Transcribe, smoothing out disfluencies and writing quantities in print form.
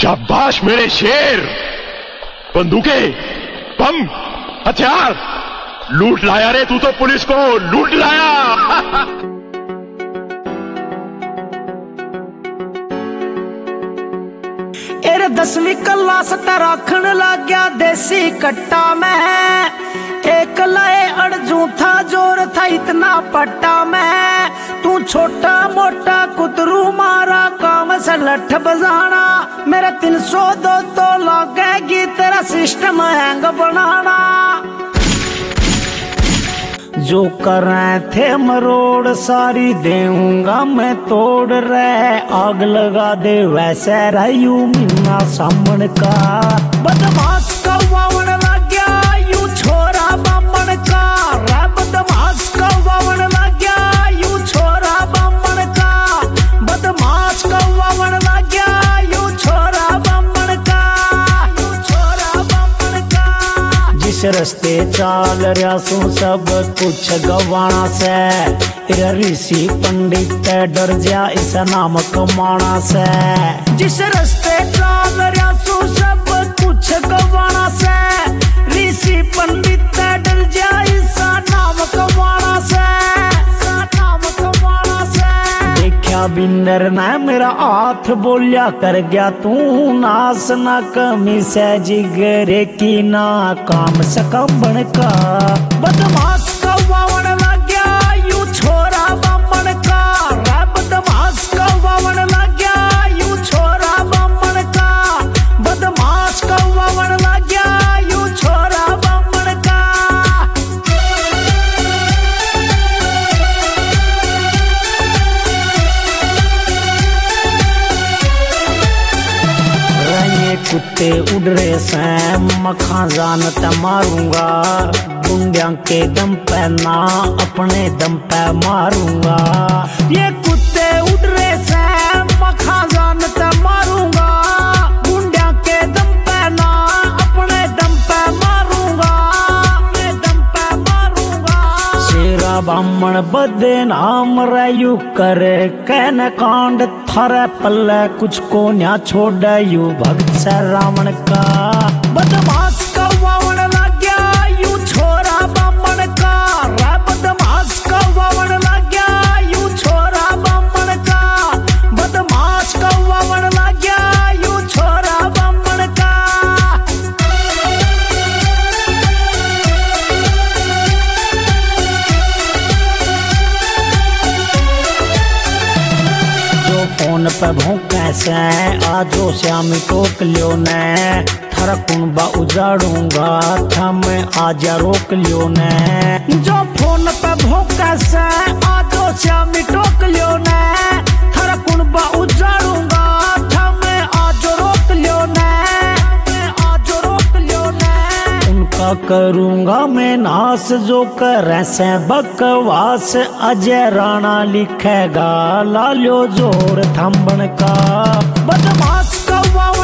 शाबाश मेरे शेर। बंदूकें, बम, हथियार लूट लाया रे तू तो पुलिस को लूट लाया। एरे 10वीं क्लास राखण लग गया देसी कट्टा में। एक लाए अर्जू था जोर था इतना पट्टा में। तू छोटा मोटा कुतरू मारा काम से लठ बजाना। मेरा 302 तो लगेगी तेरा सिस्टम हैंग बनाना। जो कर रहे थे मरोड़ सारी देऊंगा मैं तोड़ रहे। आग लगा दे वैसे रहू मीना सामन का। बदमाश का वावन लग गया यू छोरा बामन का। रे बदमाश का वावन लग गया यू छोरा बामन का। बदमाश का वावन लग गया यू छोरा बामन का। यू छोरा बामन का। जिस रस्ते चाल रहा सू सब कुछ गवाना से। ऋषि पंडित डर जा इस नाम कमाना से। जिस रस्ते चाल रहा सू सब कुछ गवाना से। ऋषि पंडित डर जा इस नाम कमाना से। नाम कमाना से। देखा बिंदर ने मेरा हाथ बोलिया कर गया तू नास ना कमी से जिगरे की ना काम सकंबन का। बदमाश का वावन लग गया यू छोरा बामन का। रे बदमाश का वावन लग गया यू छोरा बामन का। बदमाश का वावन लग गया यू छोरा बामन का। कुत्ते उड़ रहे से मखा जानता मारूंगा। गुंडिया के दम पे ना अपने दम पे मारूंगा। ये कुत्ते उड़ रहे से मखा जानता मारूंगा। गुंडिया के दम पे ना अपने दम पे मारूंगा। अपने दम पे मारूंगा। शेरा बामण बदे नाम रयू करे कहने कांड थारे पल्ले कुछ को न्या छोड़ यू भक्त से रावण का। बदमाश का वावन लग गया यू छोरा बामण का। रे बदमाश का वावन लग गया यू छोरा बामण का। बदमाश का वावन लग गया यू छोरा बामण का। फोन पे भौंके से आजो श्यामी टोक लियो ने। थारा कुनबा उजाड़ूंगा था मैं आजा रोक लियो ने। जो फोन पे भौंके से आजो श्यामी टोक लियो ने। थारा कुनबा उजाड़ूंगा था मैं आजो रोक लियो ने। आजो रोक लियो ने। उनका करूंगा मैं नाश जो करे से बकवास। अजय राणा लिखेगा लालियो जोर थंबन का। बदमाश का वावन